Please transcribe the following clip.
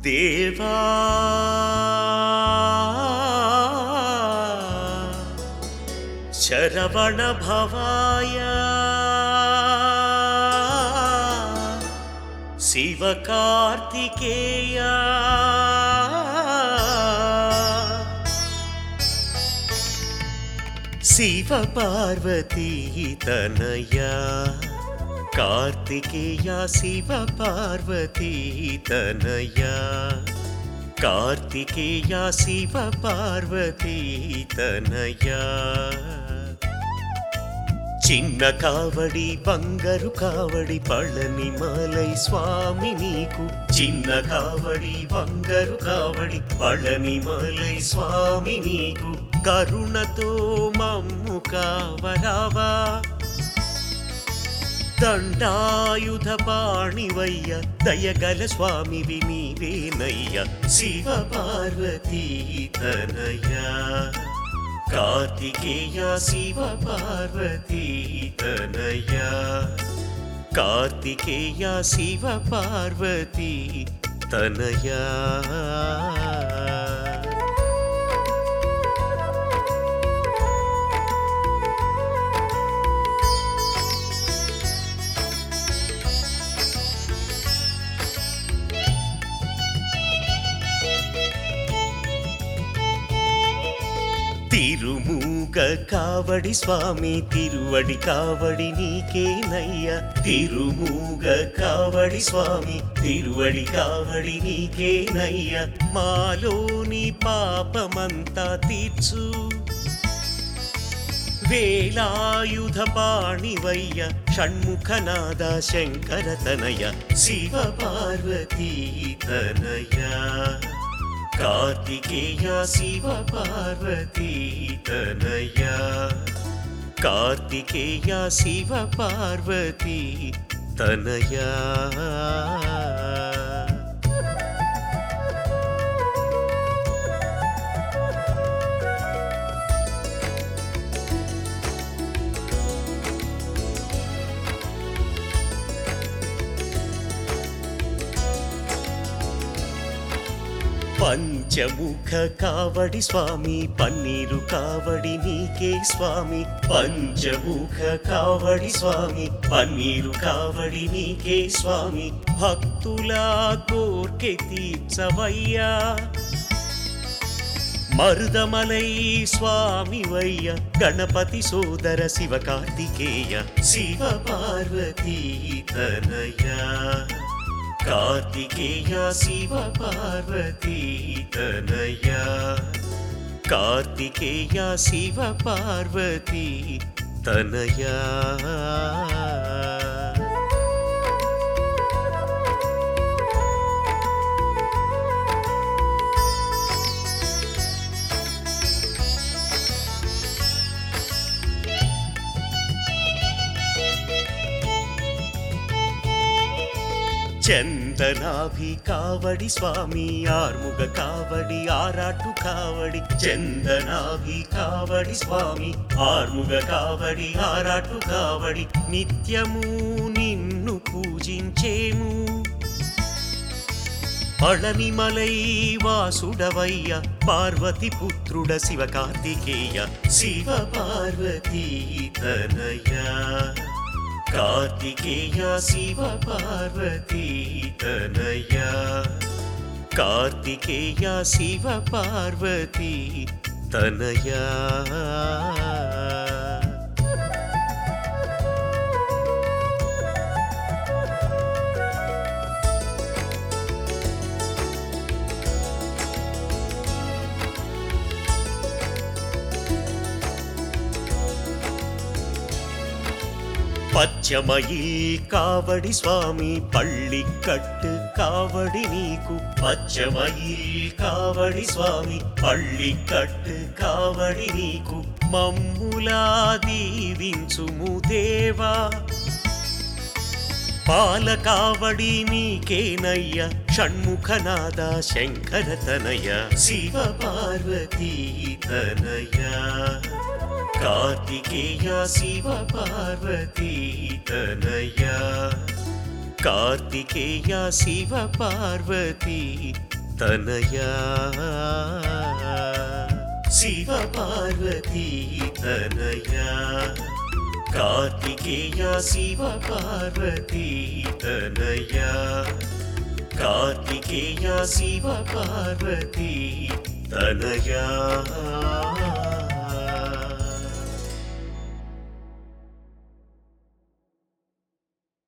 దేవా శరవణ భవాయ శివ కార్తికేయ శివ పార్వతీ తనయా కార్తికేయ శివ పార్వతీ తనయా కార్తికేయ శివ పార్వతీ తనయా చిన్న కావడి బంగారు కావడి పళని మలై స్వామి నీకు చిన్న కావడి బంగారు కావడి పళని మలై స్వామి నీకు కరుణతో మమ్ము కావరావా దండాయుధ పాణివయ్య దయగల స్వామివి నీవేనయ్య శివ పార్వతీ తనయా కార్తికేయ శివ పార్వతీ తనయా కార్తికేయ శివ పార్వతీ తనయా తిరుమూగ కావడి స్వామి తిరువడి కావడి నీకేనయ్య తిరుమూగ కావడి స్వామి తిరువడి కావడి నీకేనయ్య మాలోని పాపమంతా తీర్చు వేలాయుధ పాణివయ్య షణ్ముఖనాద శంకర తనయ శివ పార్వతీ తనయా కార్తికేయ శివ పార్వతీ తనయా కార్తికేయ శివ పార్వతీ తనయా పంచముఖ కావడి స్వామి పన్నీరు కావడి నీకే స్వామి పంచముఖ కావడి స్వామి పన్నీరు కావడి నీకే స్వామి భక్తులా కోర్కె తీర్చవయ్యా మరుదమలై స్వామివయ్య గణపతి సోదర శివ కార్తికేయ శివ పార్వతీ తనయా కార్తికేయ శివ పార్వతీ తనయా కార్తికేయ శివ పార్వతీ తనయా చందనాభి కావడి స్వామి ఆర్ముగ కావడి ఆరాటు కావడి చందనాభి కావడి స్వామి ఆర్ముగ కావడి ఆరాటు కావడి నిత్యము నిన్ను పూజించేము పళనిమలై వాసుడవయ్య పార్వతి పుత్రుడ శివ కార్తికేయ శివ పార్వతీ తనయా కార్తికేయ శివ పార్వతీ తనయా కార్తికేయ శివ పార్వతీ తనయా பச்சமயில் காவடி சுவாமி பள்ளிக்கட்டு காவடி நீக்கு பச்சமயில் காவடி சுவாமி பள்ளிக்கட்டு காவடி నీకు మమ్ములా దీవించుము దేవా పాలకావడి నీకేనయ్య షణ్ముఖనాద శంకర తనయ శివ పార్వతీ తనయా కార్తికేయ శివ పార్వతీ తనయా కార్తికేయ శివ పార్వతీ తనయా శివ పార్వతీ తనయా కార్తికేయ శివ పార్వతీ తనయా కార్తికేయ శివ పార్వతీ తనయా